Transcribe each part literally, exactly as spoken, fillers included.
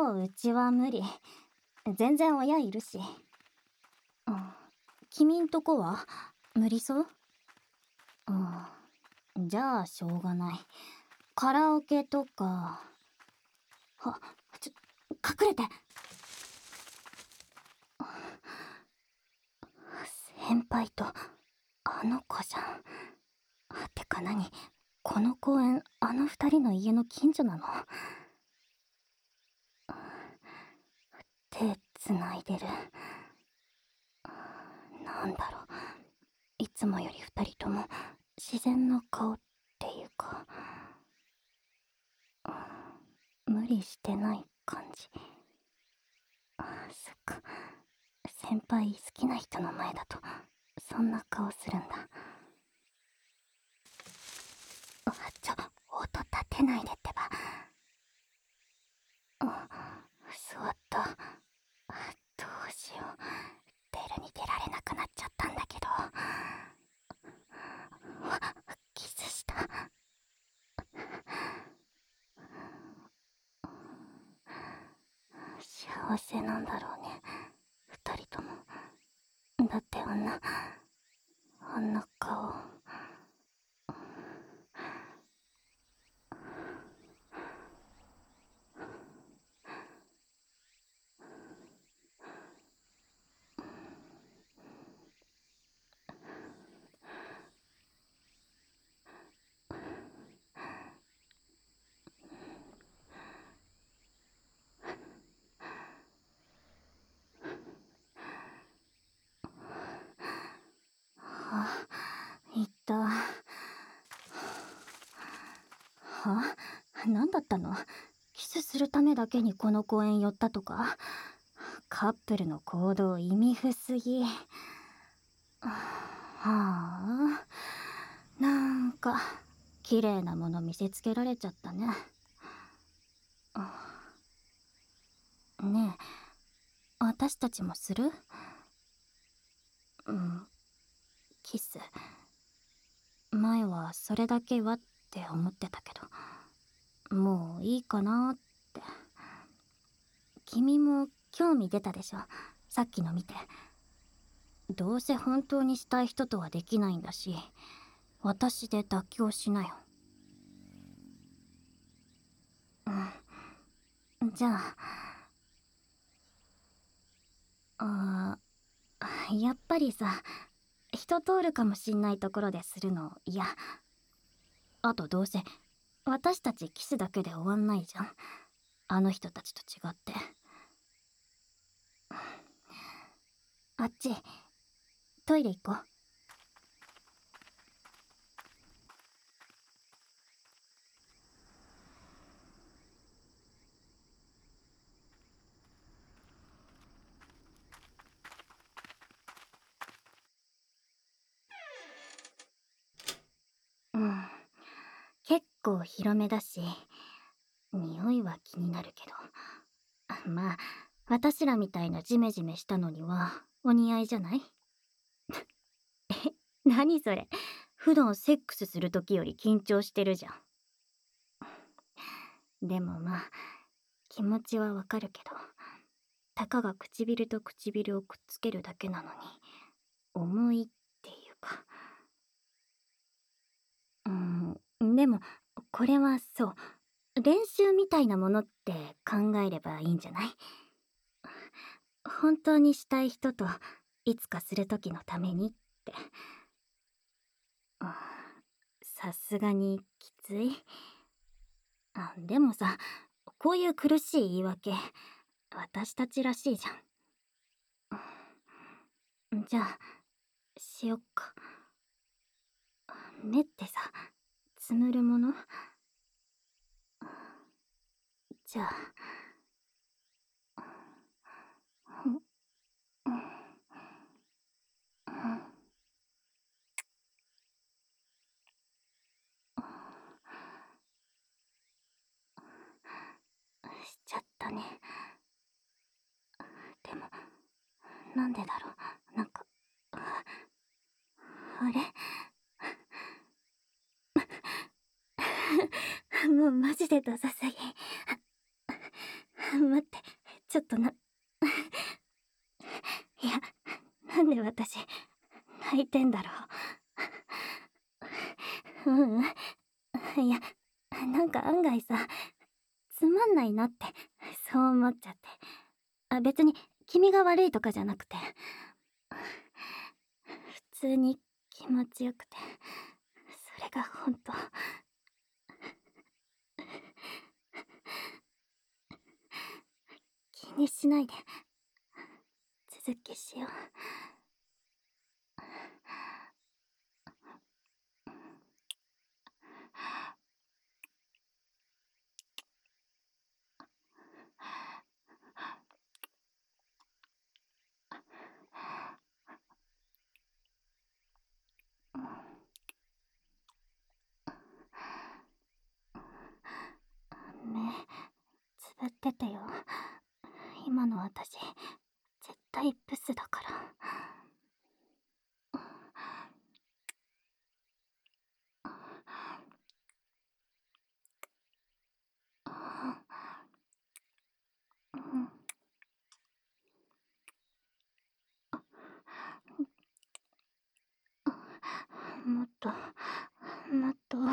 もううちは無理。全然親いるし。うん。君んとこは無理そう？うん。じゃあしょうがない。カラオケとか。は、ちょ、隠れて。先輩とあの子じゃん。てか何、この公園あの二人の家の近所なの？手つないでる。なんだろう、いつもより二人とも自然な顔っていうか、無理してない感じ。そっか、先輩好きな人の前だとそんな顔するんだ。ちょ、音立てないでってば。座った。どうしよう、出るに出られなくなっちゃったんだけど。キスした。幸せなんだろうね、二人とも。だってあんなあんな顔。あ、いった。は？何だったの？キスするためだけにこの公園寄ったとか？カップルの行動意味不すぎ。はあ、なんか綺麗なもの見せつけられちゃったね。ねえ、私たちもする？うん、キス。前はそれだけはって思ってたけど、もういいかなって。君も興味出たでしょ、さっきの見て。どうせ本当にしたい人とはできないんだし、私で妥協しなよ。うん。じゃあ、あー、やっぱりさ、人通るかもしんないところでするの嫌。あとどうせ私たちキスだけで終わんないじゃん、あの人たちと違って。あっち、トイレ行こう。うん、結構広めだし、匂いは気になるけど、まあ私らみたいなジメジメしたのにはお似合いじゃない？え、何それ、普段セックスする時より緊張してるじゃん。でもまあ気持ちはわかるけど、たかが唇と唇をくっつけるだけなのに重いっていうか。うん、でもこれはそう、練習みたいなものって考えればいいんじゃない？本当にしたい人といつかする時のためにって。さすがにきつい。あ、でもさ、こういう苦しい言い訳私たちらしいじゃん。じゃあしよっか。目ってさ、つむるもの？じゃあ、うん、うん、しちゃったね。でもなんでだろう、なんか、あれもうマジでダサすぎ。 待って、ちょっとな。いや、なんで私、泣いてんだろう。ううん。いや、なんか案外さ、つまんないなって、そう思っちゃって。あ、別に君が悪いとかじゃなくて、普通に気持ちよくて、それがほんと。気にしないで、続きしよう。目つぶっててよ。今の私絶対ブスだから。うん、もっともっと。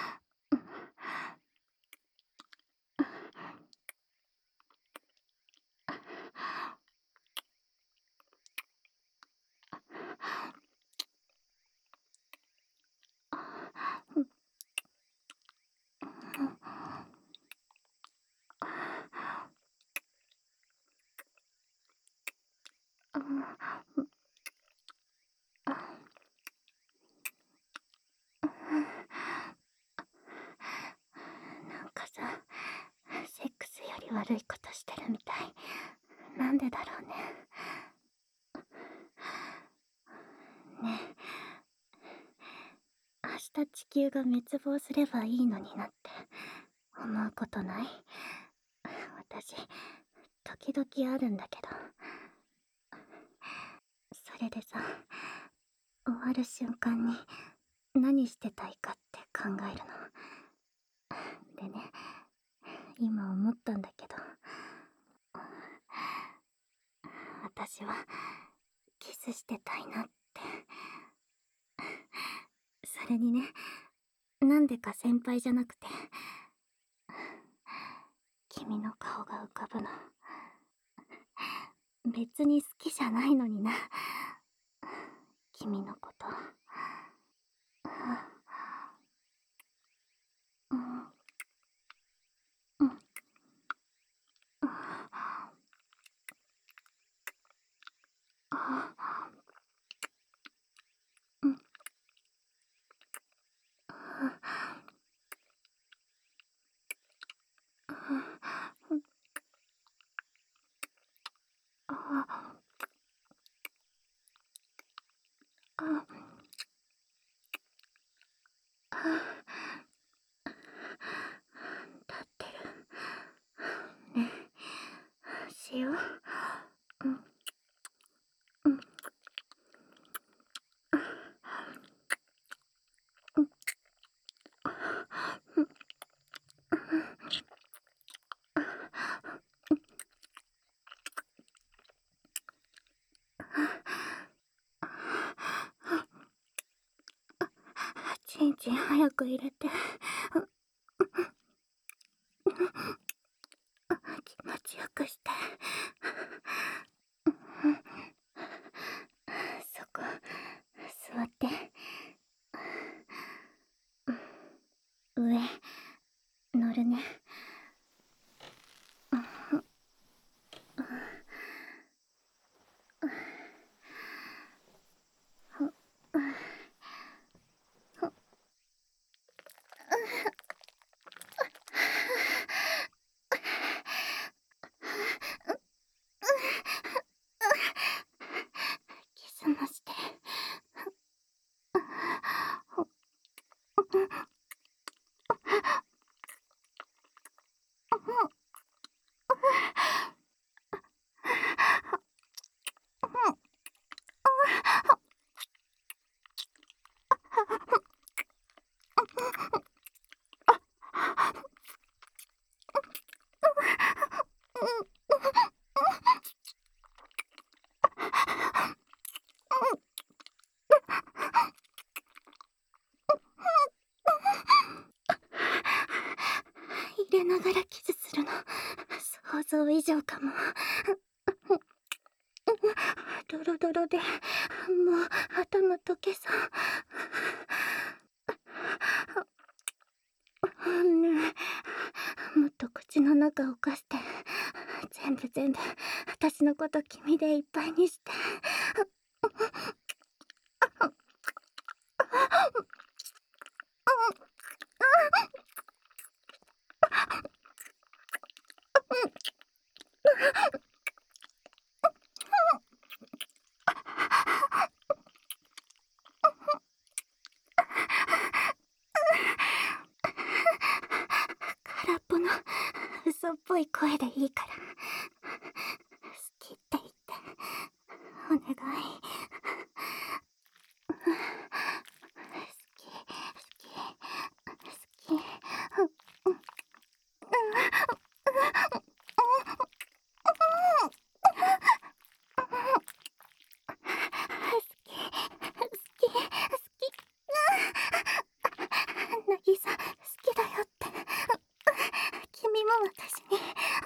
なんかさ、セックスより悪いことしてるみたい。なんでだろうね。ねえ、明日地球が滅亡すればいいのになって思うことない？私、時々あるんだけど。それでさ、終わる瞬間に何してたいかって考えるの。でね、今思ったんだけど、私はキスしてたいなって。それにね、なんでか先輩じゃなくて、君の顔が浮かぶの。別に好きじゃないのにな、君のこと。うん、うん、あ、うん、あ、あ、立ってるね。しよう。うん、うん、うん、ちんちん早く入れて。気持ちよくして。そこ座って。上乗るね。キスもして。 想以上かも。ドロドロでもう頭溶けそう。ねえ、もっと口の中をかして全部全部私のこと君でいっぱいにして。空っぽの嘘っぽい声でいいから好きって言ってお願い。好き好き好き。なぎさ好きだよって君も私に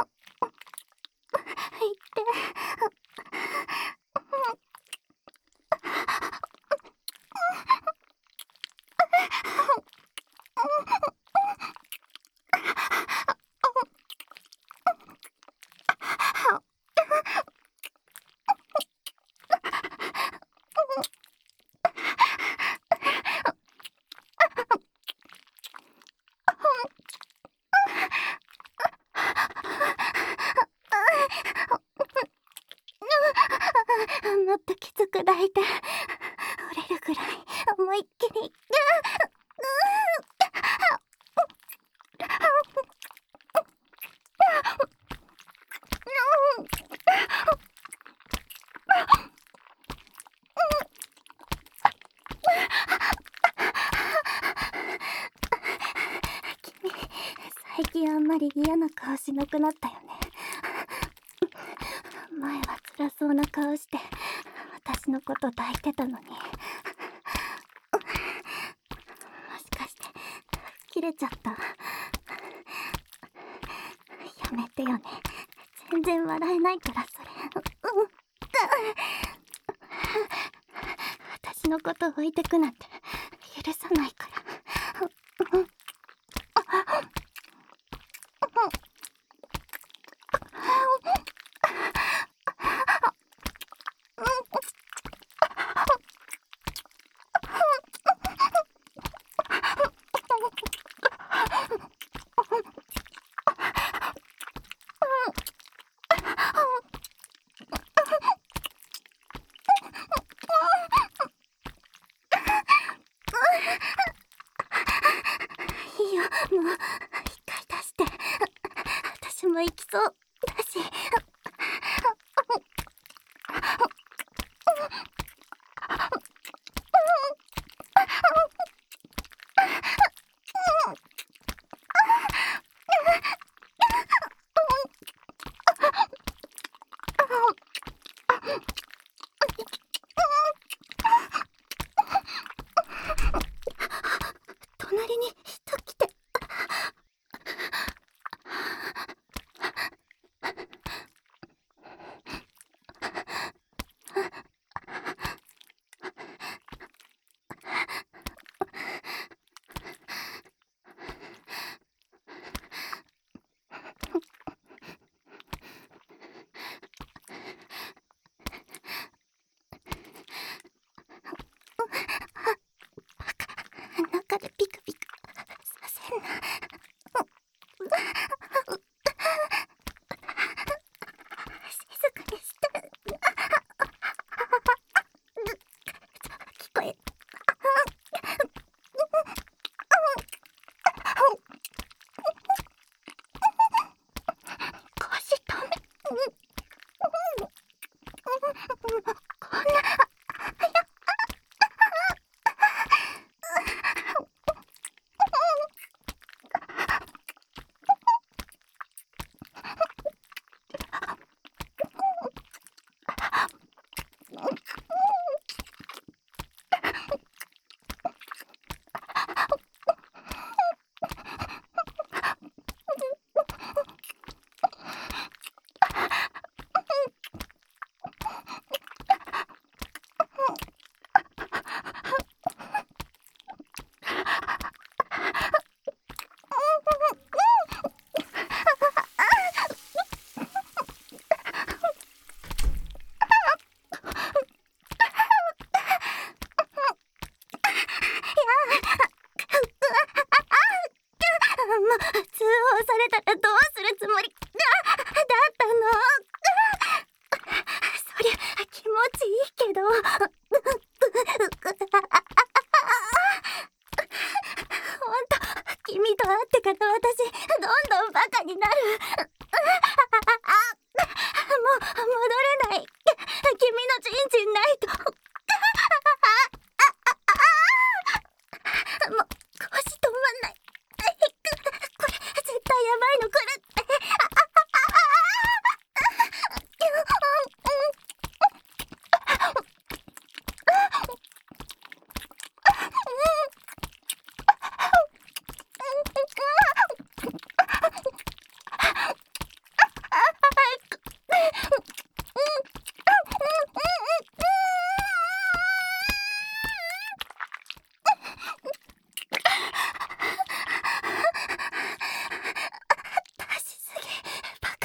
言って。もっときつく抱いて折れるぐらい思いっきり。君最近あんまり嫌な顔しなくなったよね。前は辛そうな顔して私のこと抱いてたのに。もしかして切れちゃった？やめてよね。全然笑えないからそれ。うん、私のこと置いてくなんて許さないから。いいよ、もう一回出して。私も行きそうだし。隣に人来て。 ほんと、君と会ってから私どんどんバカになる。もう戻れない。君のチンチンないと。もう腰止まんない。これ絶対やばいの来るって。出しすぎ、バカ。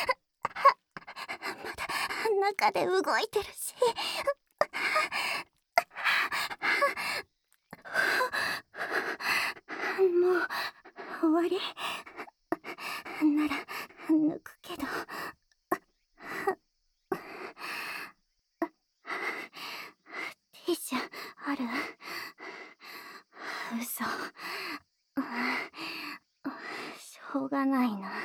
まだ中で動いてるし。もう終わりなら抜くけど。ティッシュある？嘘。しょうがないな。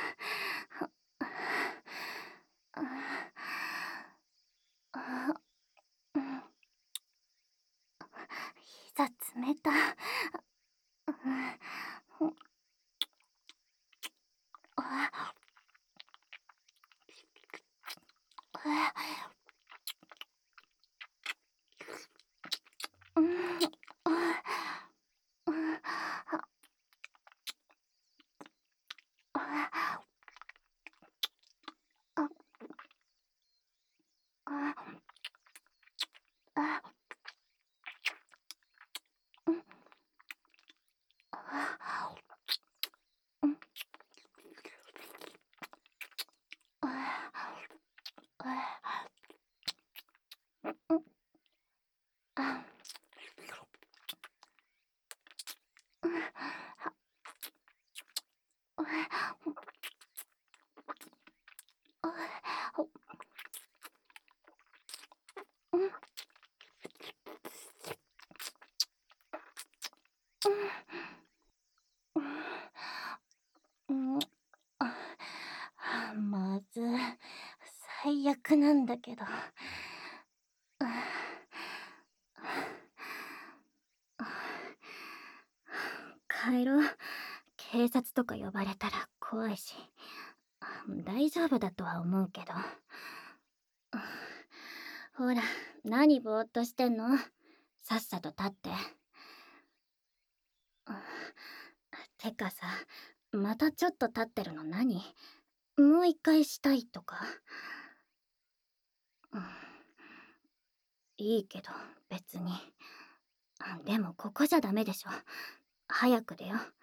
膝冷た。まず最悪なんだけど。帰ろう。警察とか呼ばれたら怖いし。大丈夫だとは思うけど。ほら、何ぼーっとしてんの？さっさと立って。てかさ、またちょっと立ってるの何？もう一回したいとか？いいけど別に。でもここじゃダメでしょ。早く出よう。